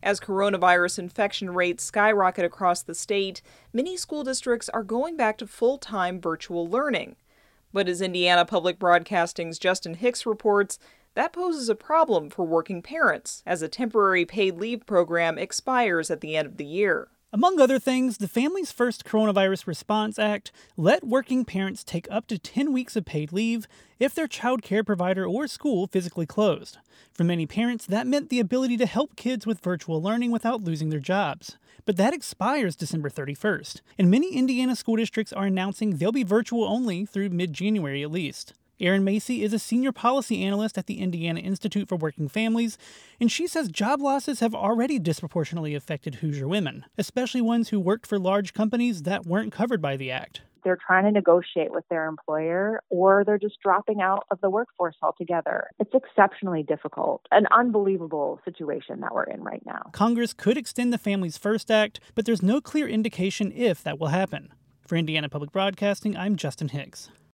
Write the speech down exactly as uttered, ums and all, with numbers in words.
As coronavirus infection rates skyrocket across the state, many school districts are going back to full-time virtual learning. But as Indiana Public Broadcasting's Justin Hicks reports, that poses a problem for working parents, as a temporary paid leave program expires at the end of the year. Among other things, the Families First Coronavirus Response Act let working parents take up to ten weeks of paid leave if their child care provider or school physically closed. For many parents, that meant the ability to help kids with virtual learning without losing their jobs. But that expires December thirty-first, and many Indiana school districts are announcing they'll be virtual only through mid-January at least. Erin Macy is a senior policy analyst at the Indiana Institute for Working Families, and she says job losses have already disproportionately affected Hoosier women, especially ones who worked for large companies that weren't covered by the act. They're trying to negotiate with their employer, or they're just dropping out of the workforce altogether. It's exceptionally difficult, an unbelievable situation that we're in right now. Congress could extend the Families First Act, but there's no clear indication if that will happen. For Indiana Public Broadcasting, I'm Justin Hicks.